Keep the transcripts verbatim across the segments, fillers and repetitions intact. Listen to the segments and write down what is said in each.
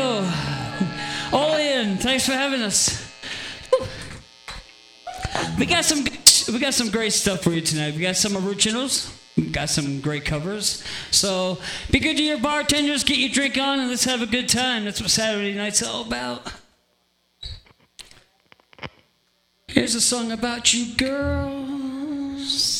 Radio. All in. Thanks for having us. We got some we got some great stuff for you tonight. We got some originals. We got some great covers. So be good to your bartenders, get your drink on, and let's have a good time. That's what Saturday night's all about. Here's a song about you girls.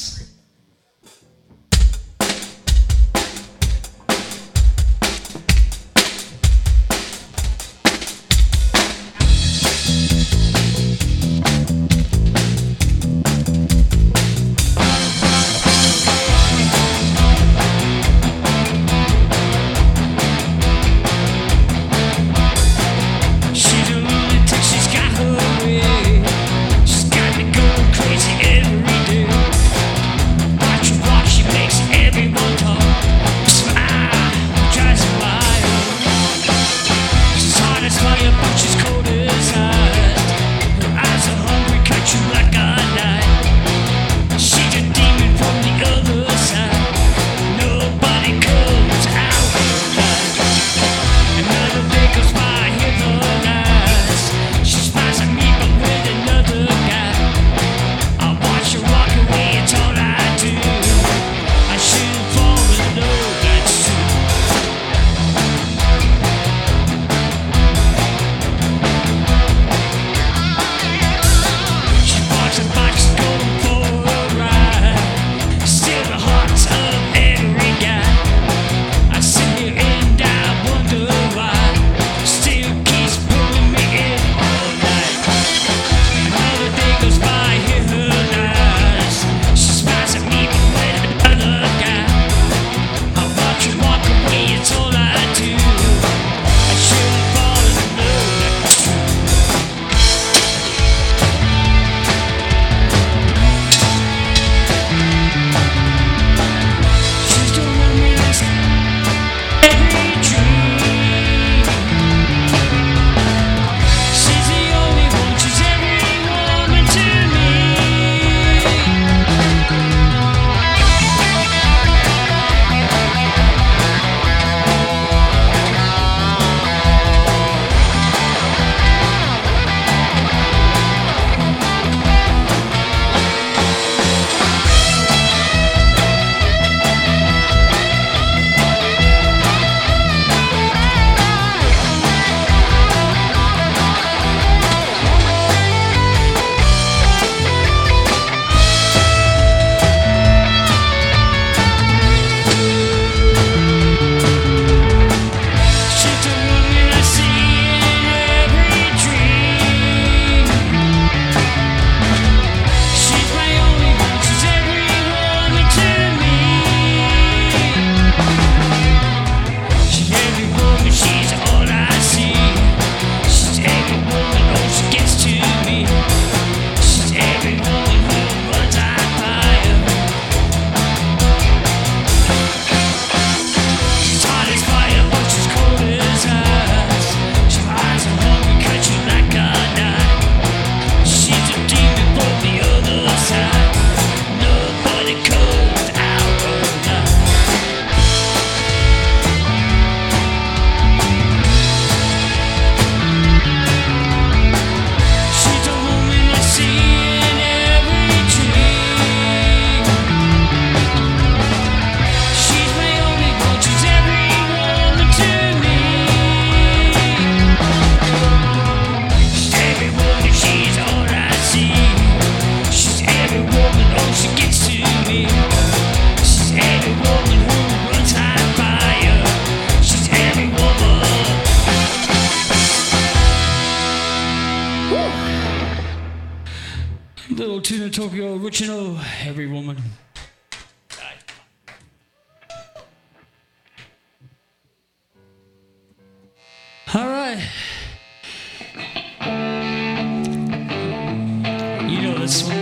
Little Tuna Tokyo original, Every Woman. All right. You know this one.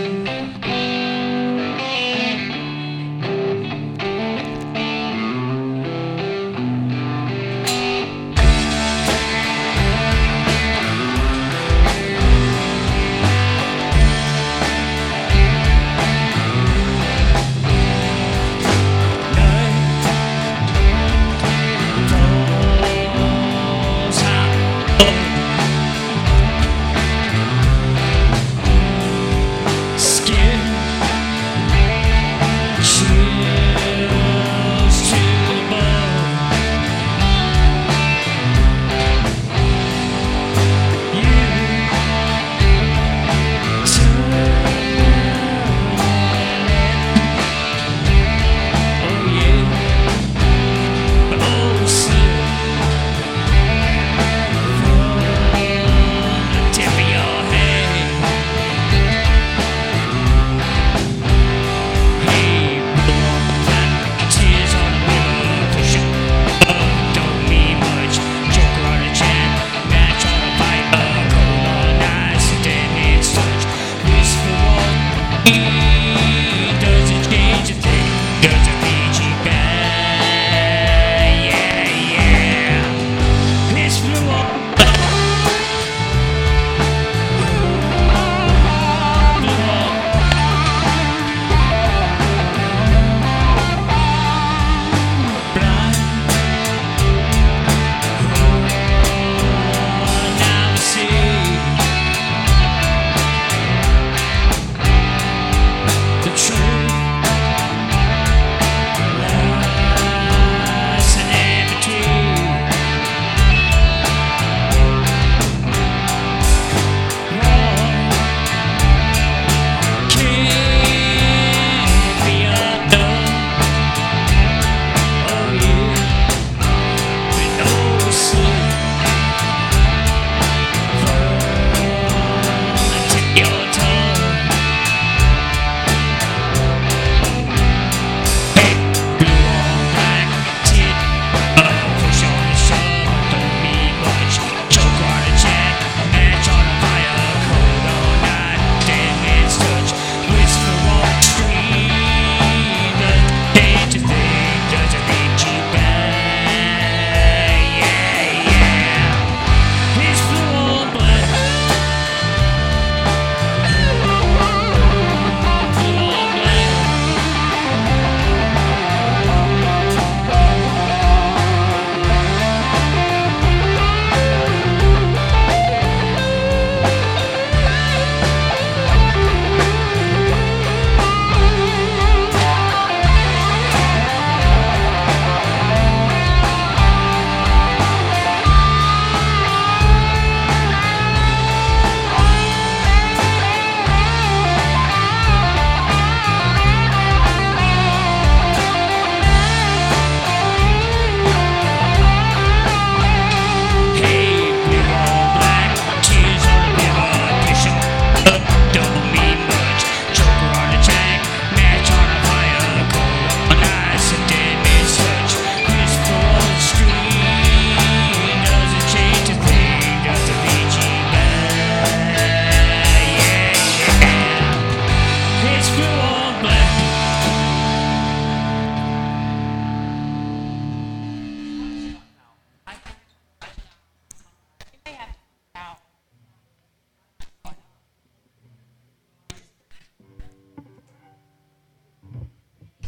Time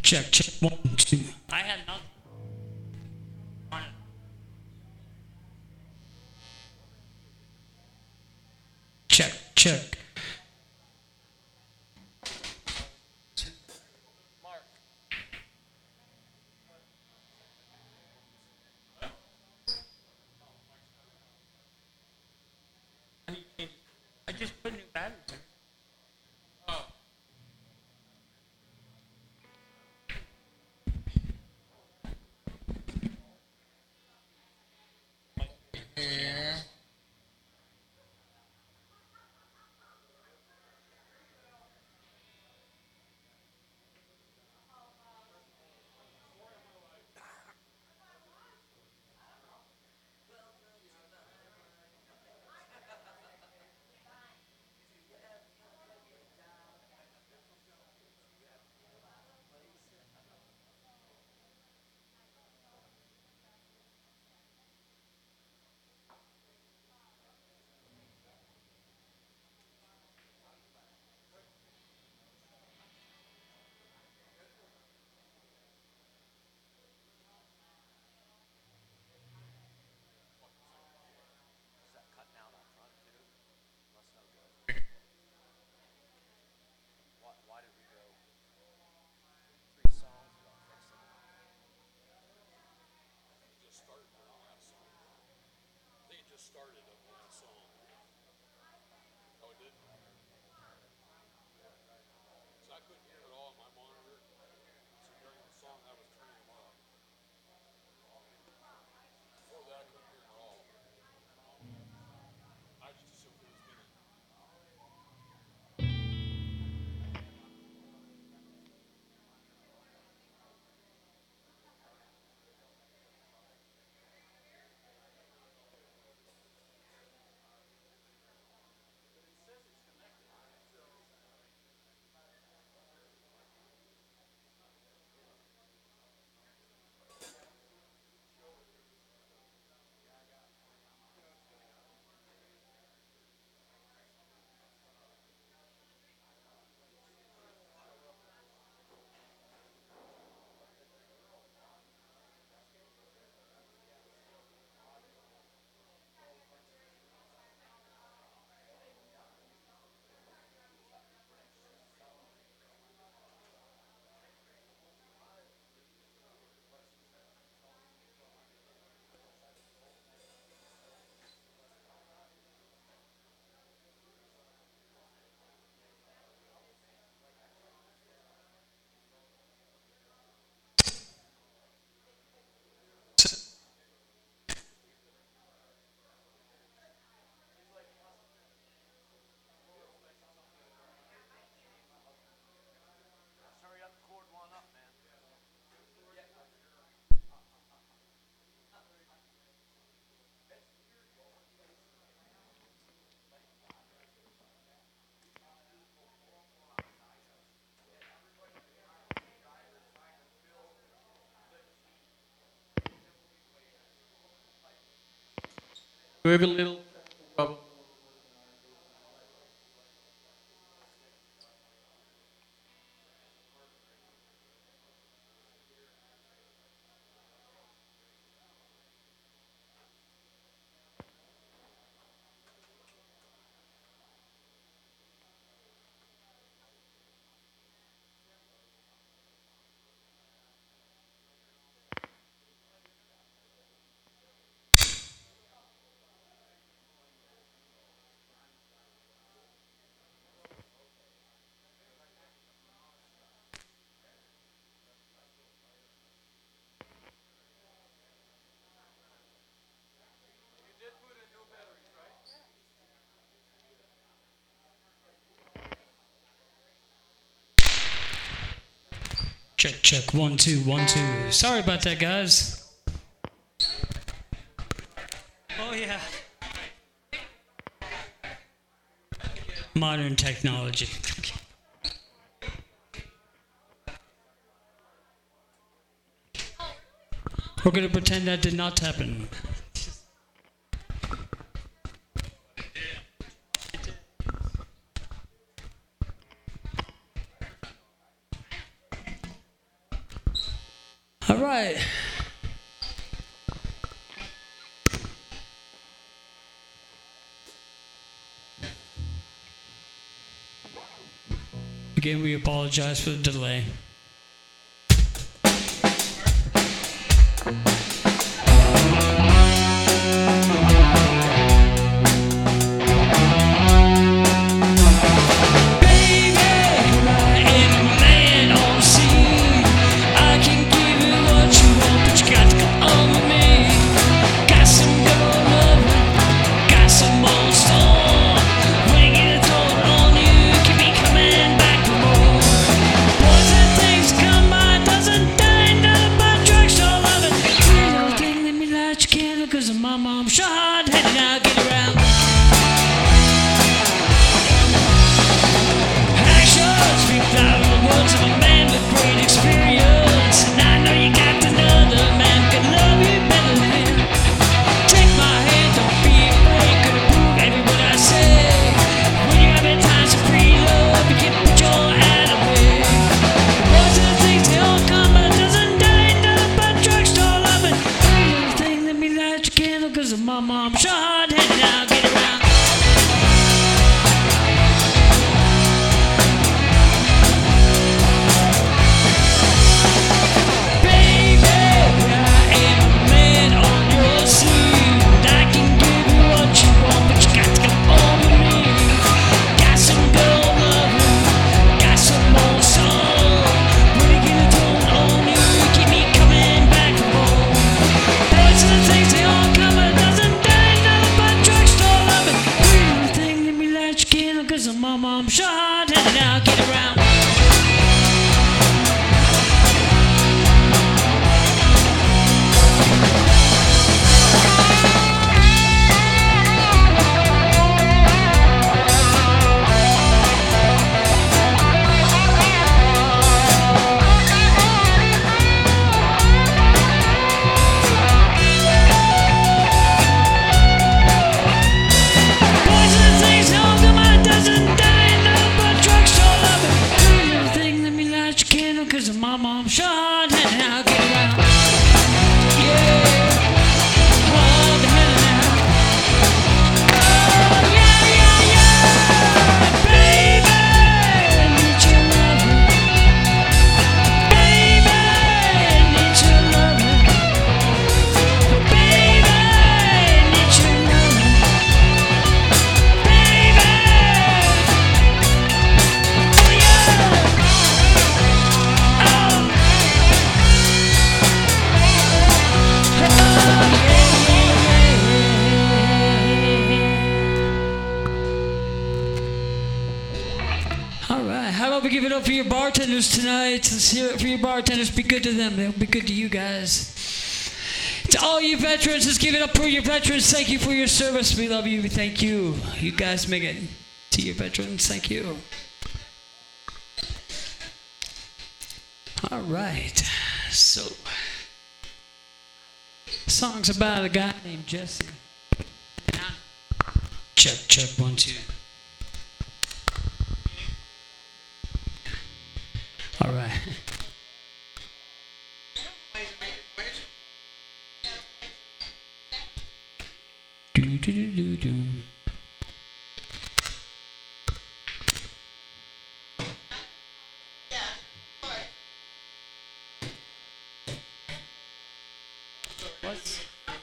Check, check, one, two. I had nothing. Check, check. I just put new batteries in. Every little trouble. Check, check, one, two, one, two. Sorry about that, guys. Oh, yeah. Modern technology. We're going to pretend that did not happen. All right. Again, we apologize for the delay. Cause my mom shot headed out, get around. Actions speak louder than the words of a man with great experience. And I know you got another man who can love you better than him. Take my hand, don't be afraid, gonna prove every word I say. When you have had times of free love, you can put your hand away. Most of the things they all come, but it doesn't die, nothing but drugstore loving. Everything that me light your candle, cause my mom shot headed out, get around. Cause my mom shot headed out, get around. Cause my mom shot headed out, get around. Yeah, hard headed out. Oh yeah, yeah, yeah. Baby, need your loving. Baby, need your loving. Baby, need your loving. Baby, oh yeah. All right, how about we give it up for your bartenders tonight? Let's hear it for your bartenders. Be good to them. They'll be good to you guys. To all you veterans, let's give it up for your veterans. Thank you for your service. We love you. We thank you. You guys make it. To your veterans, thank you. All right, so the song's about a guy named Jesse. Check, check, one, two. All right. Do do do do do. What's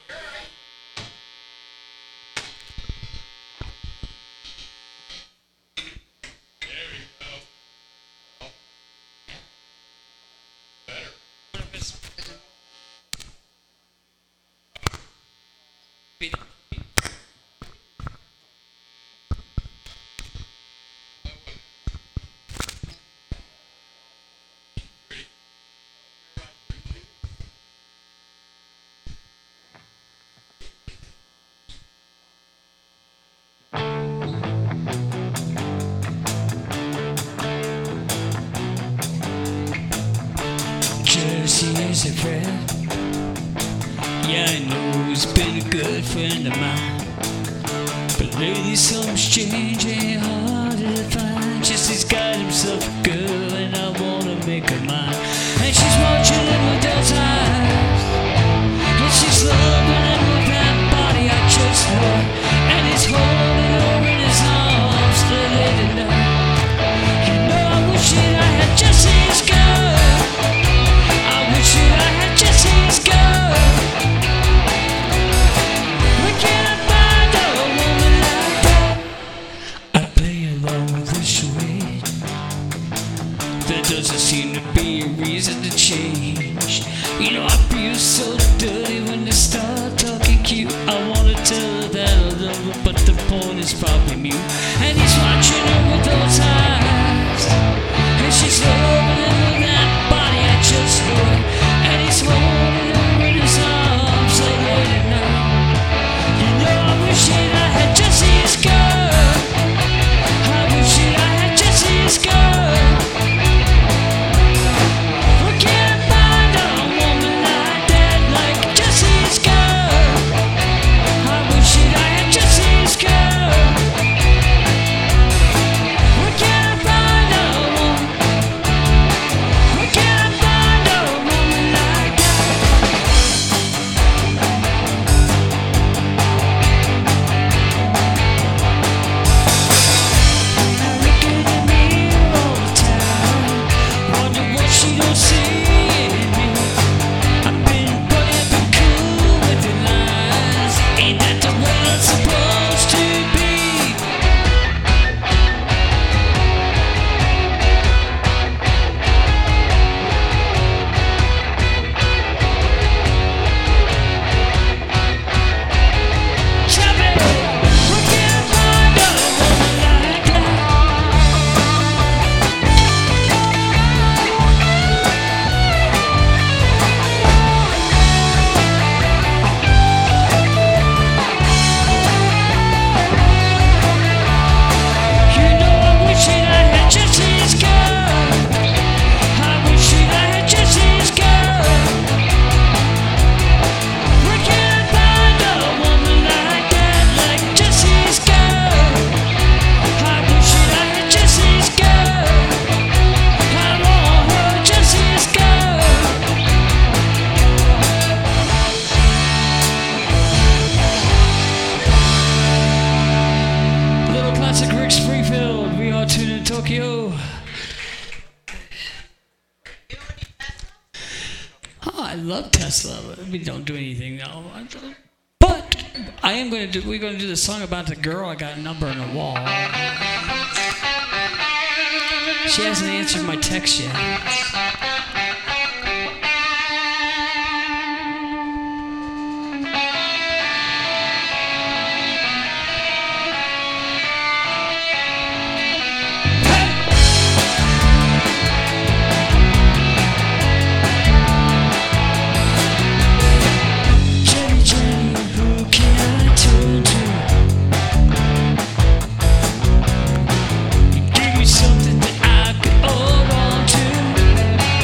Jesse is a friend. Yeah, I know he's been a good friend of mine. But lately something's changing, hard to find. Jesse's got himself a girl and I wanna make her mine. And she's watching in the Delta. phone is probably mute. And he's watching her with those eyes. And she's loving that body, I just know it. And he's holding her in his arms so late at night. You know I wish that I had Jesse's girl. I wish that I had Jesse's girl. We can't find a woman like that, like Jesse's girl. I wish that I had Jesse's girl. We can't find a woman. We can't find a woman like that. Looking at me all the time, wonder what she don't see in me. I've been putting been cool with the lies. Ain't that the way it's supposed to be? Chubby, we can't find a woman like that. You know I wish that I had Jesse's girl. I wish that I had Jesse's girl. We can't find a woman like that, like Jesse's girl. I wish that I had Jesse's girl. I want her Jesse's girl. Little classic Rick Springfield. We are tuned in Tokyo. Oh, I love Tesla. We don't do anything now. I don't- But I am going to do. We're going to do the song about the girl I got a number on the wall. She hasn't answered my text yet. Jenny, Jenny, who can I turn to? You give me something that I could hold on to.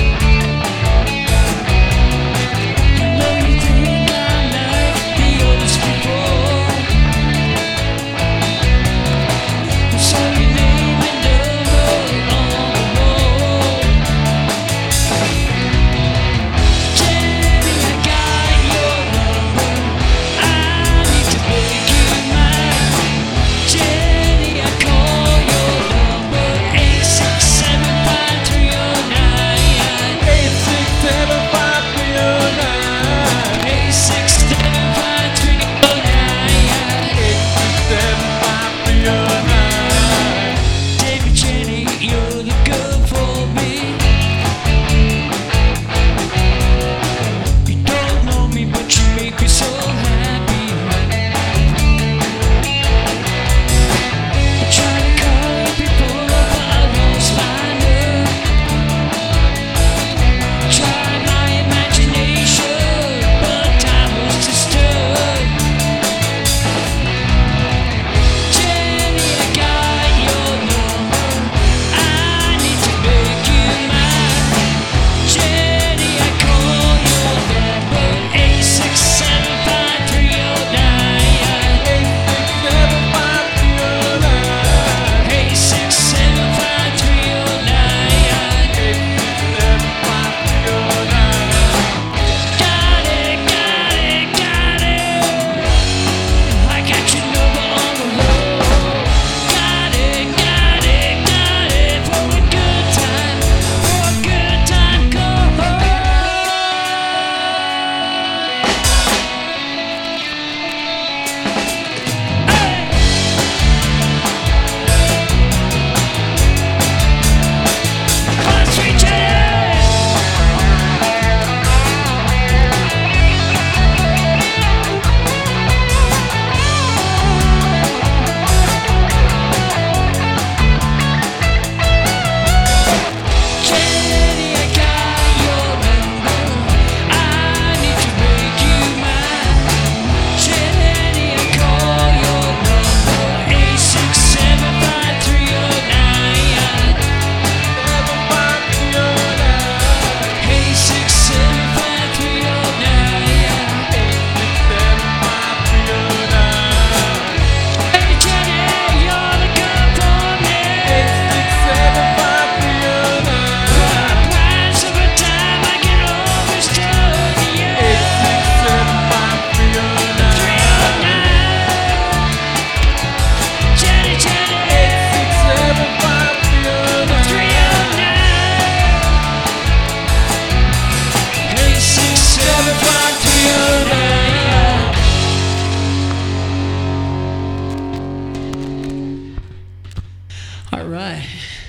All right.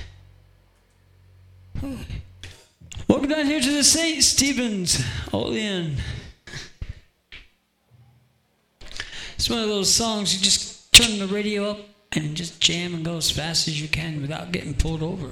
Welcome down here to the Saint Stephen's Olean. It's one of those songs you just turn the radio up and just jam and go as fast as you can without getting pulled over.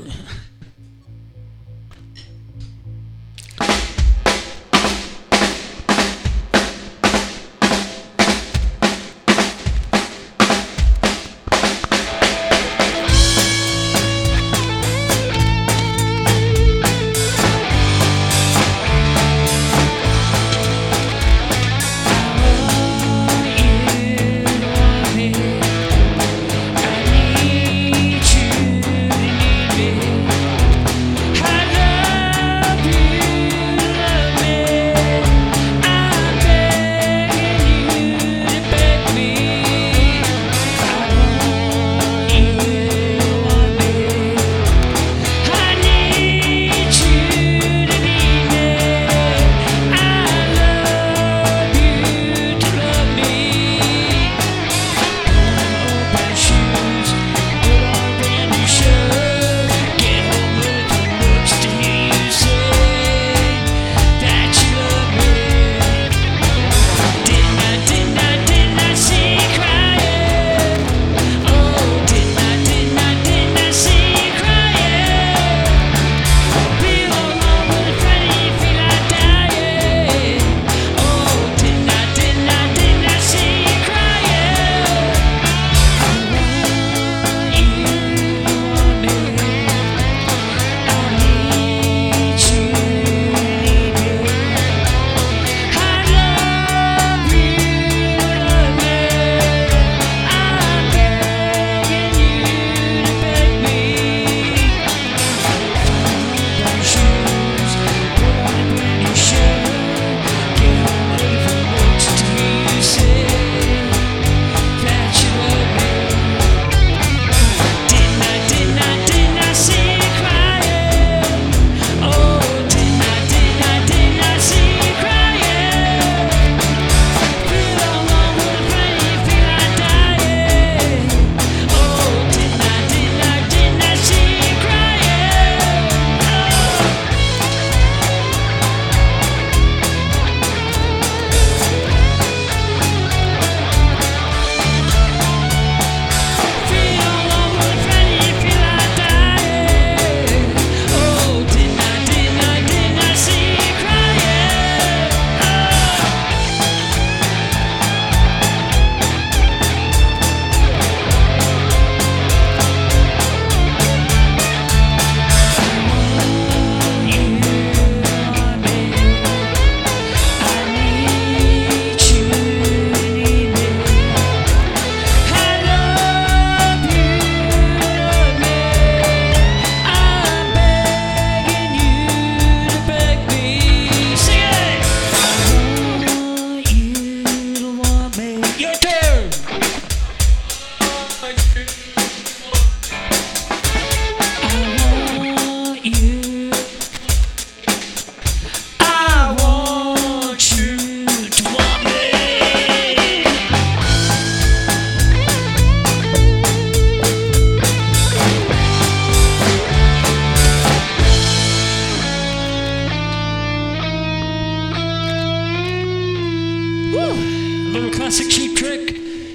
Classic Cheap Trick.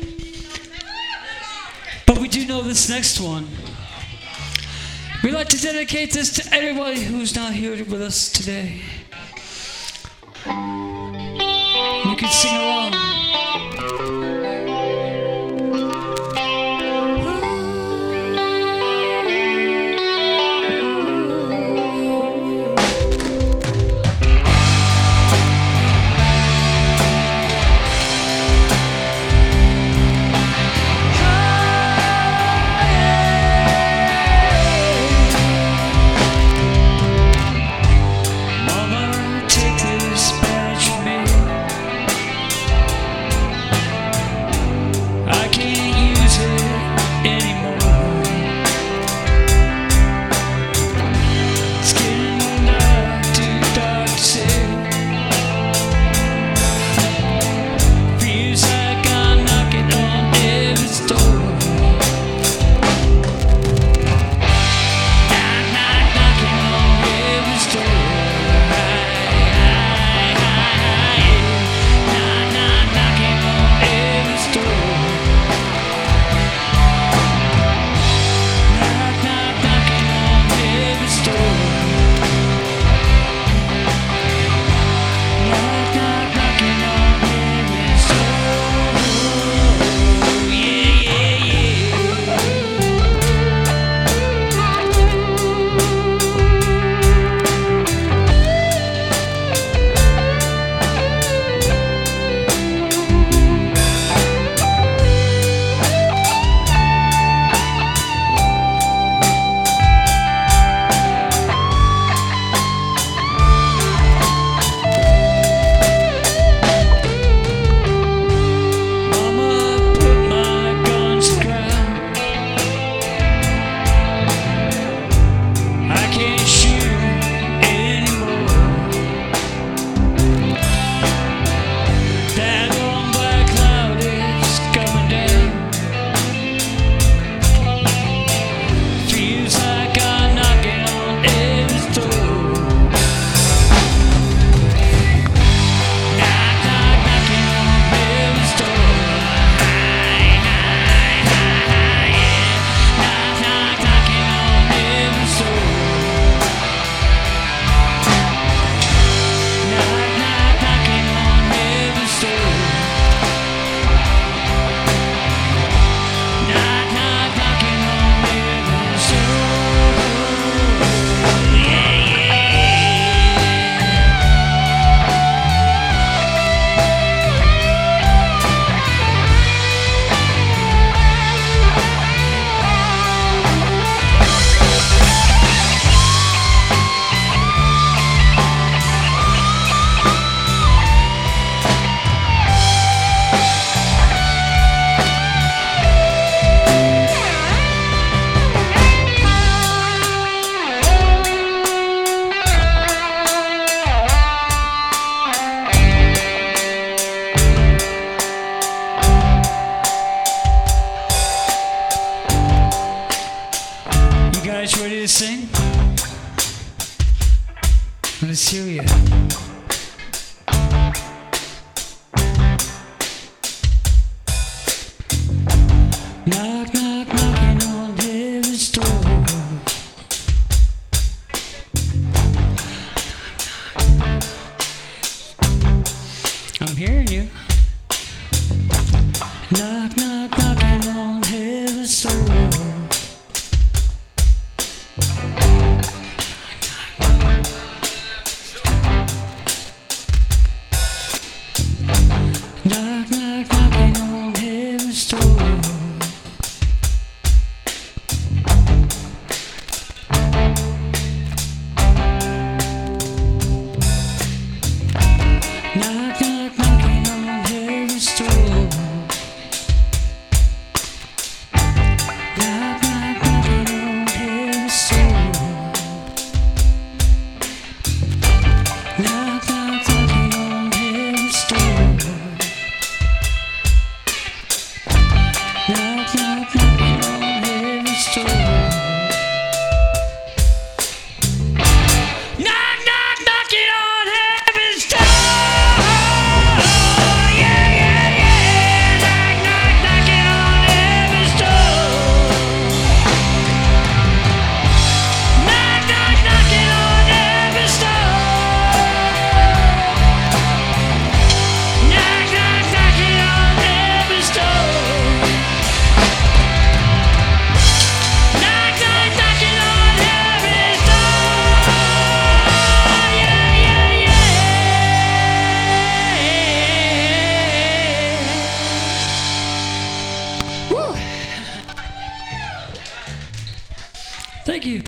But we do know this next one. We'd like to dedicate this to everybody who's not here with us today. You can sing along. Mama, take this badge from me. guys ready to sing? Let's hear you. Knock, knock, knocking on heaven's door. I'm hearing you. Knock, knock, knocking on heaven's door. Knock, knock, knocking on heaven's door. Knock, knock, knocking on heaven's door. Knock, knock, knocking on heaven's door. Knock, knock, knocking on heaven's door. Knock, knock, knocking on heaven's door. Knock, knock, knocking on heaven's door. Yeah, yeah, yeah. Knock, knock, knocking on heaven's door. Knock, knock, knocking on heaven's door. Knock, knock, knocking on heaven's door. Knock, knock, knocking on heaven's door. Yeah, yeah, yeah. Woo. Thank you.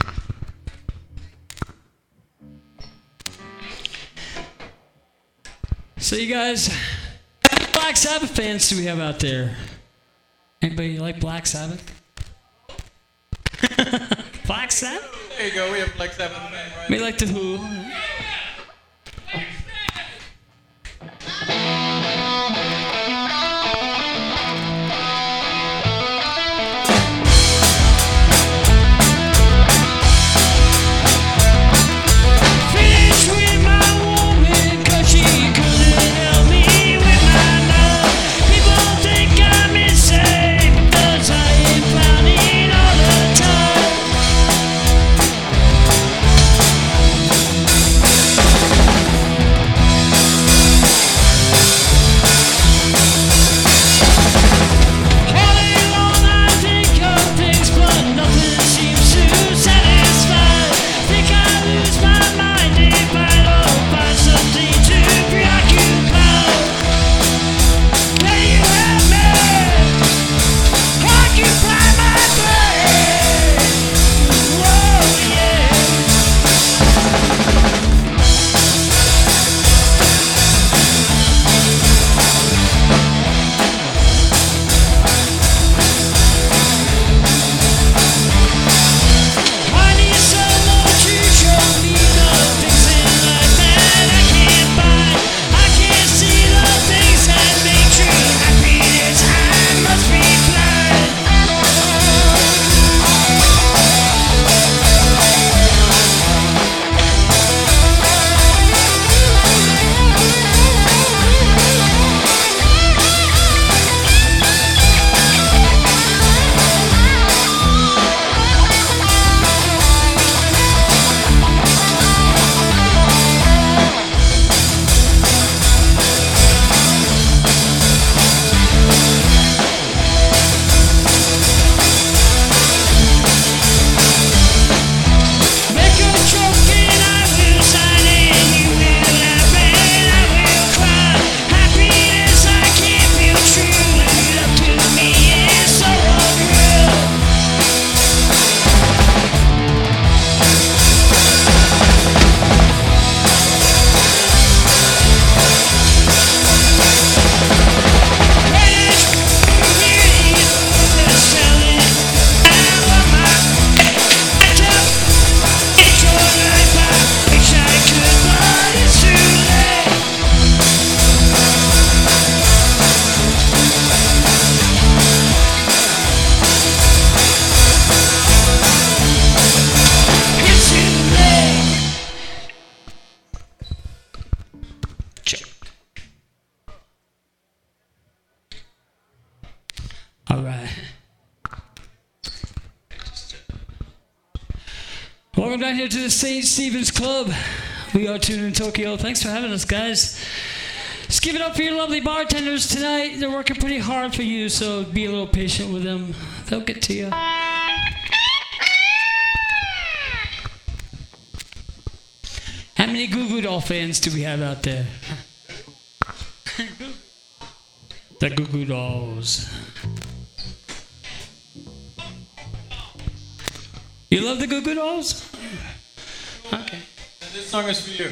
So you guys, Black Sabbath fans do we have out there? Anybody like Black Sabbath? Black Sabbath? There you go. We have Black Sabbath man right. We like the Who. Finished with my woman 'cause she couldn't help me with my love. People think I'm insane 'cause I ain't clowning all the time. Welcome down here to the Saint Stephen's Club. We are tuned in Tokyo. Thanks for having us, guys. Just give it up for your lovely bartenders tonight. They're working pretty hard for you, so be a little patient with them. They'll get to you. How many Goo Goo Doll fans do we have out there? The Goo Goo Dolls. You love the Goo Goo Dolls? Okay. This song is for you.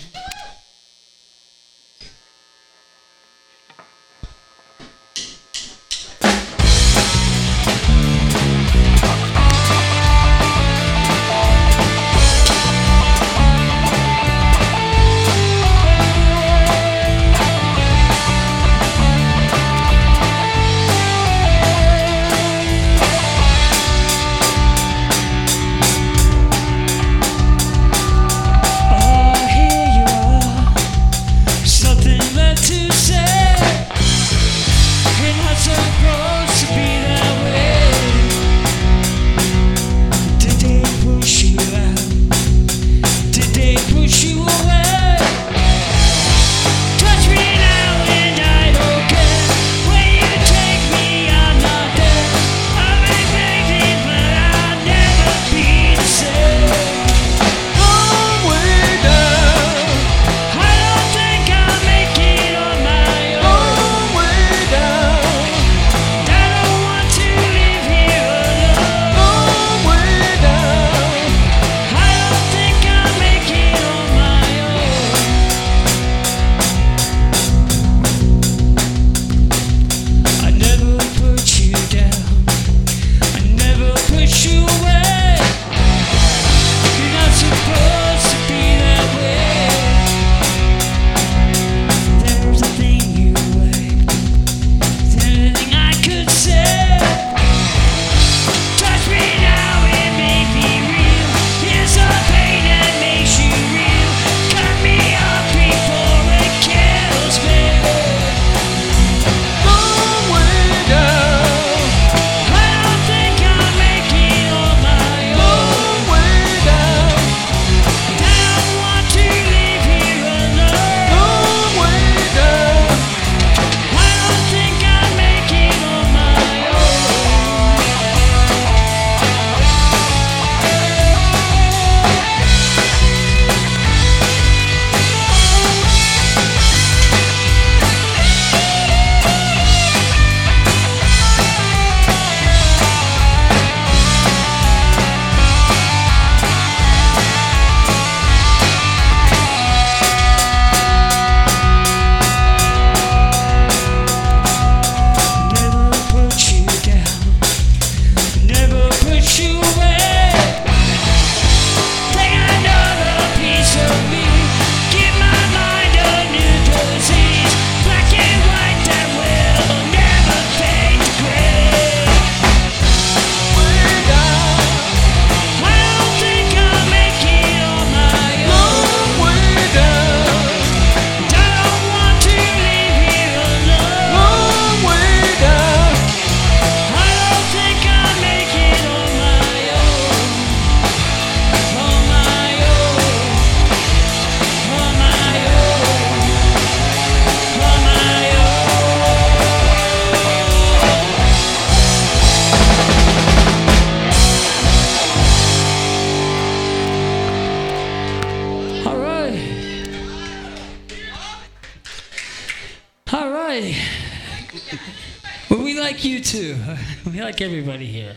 Well, we like you too. We like everybody here.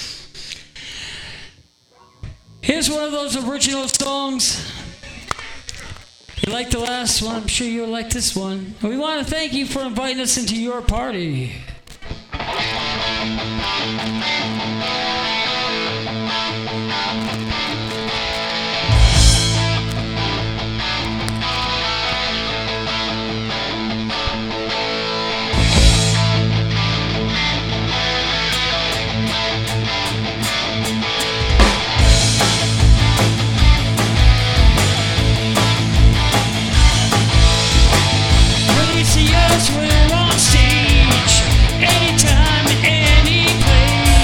Here's one of those original songs. You like the last one, I'm sure you'll like this one. And we want to thank you for inviting us into your party. We're on stage, anytime, any place.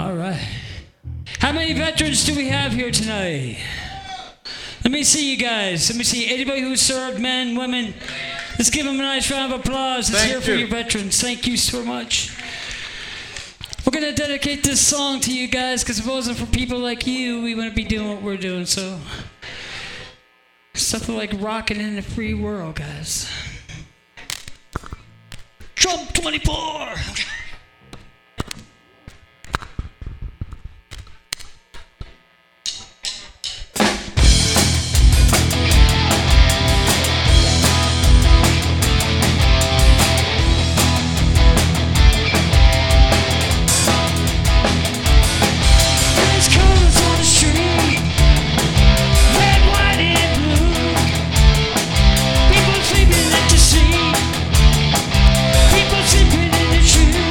All right. How many veterans do we have here tonight? Let me see you guys. Let me see anybody who served, men, women. Let's give them a nice round of applause. Let's Thank hear for you. your veterans. Thank you so much. We're going to dedicate this song to you guys because if it wasn't for people like you, we wouldn't be doing what we're doing. So, something like rocking in a free world, guys. Trump twenty-four! People sleeping in the shoes.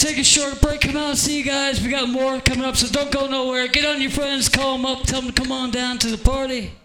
take a short break. Come out and see you guys. We got more coming up, so don't go nowhere. Get on your friends, call them up, tell them to come on down to the party.